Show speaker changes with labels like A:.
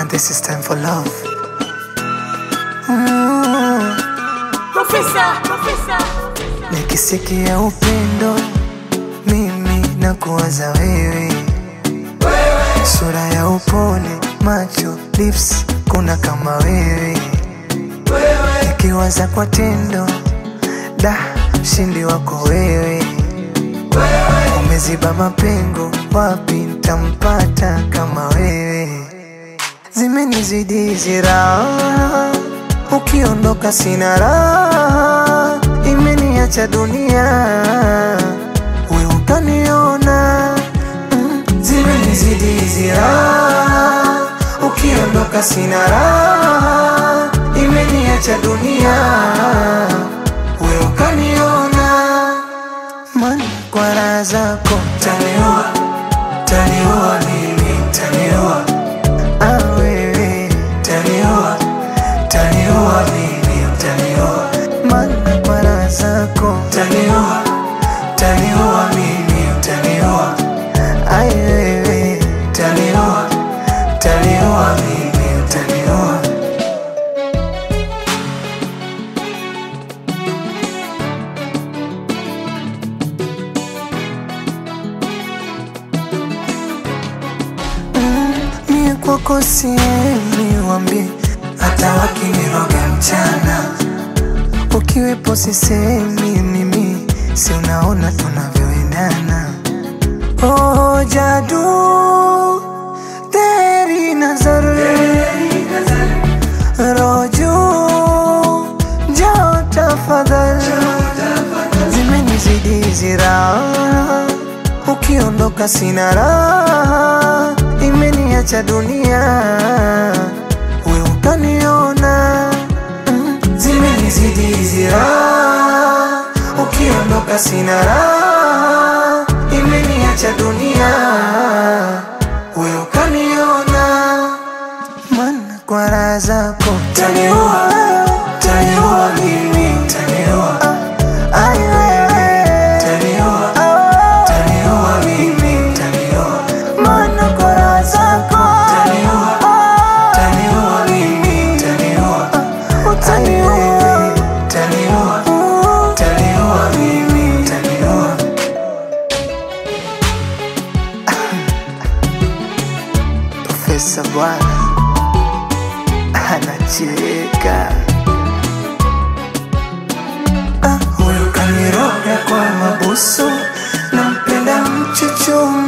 A: and this is time for love.
B: Professor.
A: Nikisikia upendo mimi na kuwaza wewe, sura ya upole, macho, lips, kuna kama wewe. Nikiwaza kwa tendo, da, mshindi wako wewe. Umeziba mapengo, wapi nitampata kama wewe. Zimenizidi ziraha, ukiondoka sina raha. Imeniacha dunia, wewe utaniona. Zimenizidi ziraha, ukiondoka sina raha. Imeniacha dunia, wewe ukaniona. Man, kwa raha zako taniua, taniua mimi, taniua. Wewe taniua, taniua mimi, taniua. Man, kwa raha zako taniua, taniua mimi, taniua. Wewe taniua, taniua mimi, taniua. Mie kwako siemi, wambie hata wakiniroga mchana. Ukiwepo sisemi mimi, si unaona tunavyoendana. Oh jadu teri nazar, roju jao tafadhal. Zimenizidi ziraha, ukiondoka sina raha. Imeniacha dunia, wewe utaniona. Zimenizidi ziraha, ukiondoka sina raha. Imeniacha dunia, wewe ukaniona. Man, kwa raha zako taniua, taniua mimi, taniua. Wewe taniua, taniua mimi, taniua. Man, kwa raha zako taniua, taniua mimi, taniua. Utaniua, taniua, taniua mimi, taniua. Profesa bwana anacheka. Huyu kaniroga kwa mabusu, nampenda mchuchu.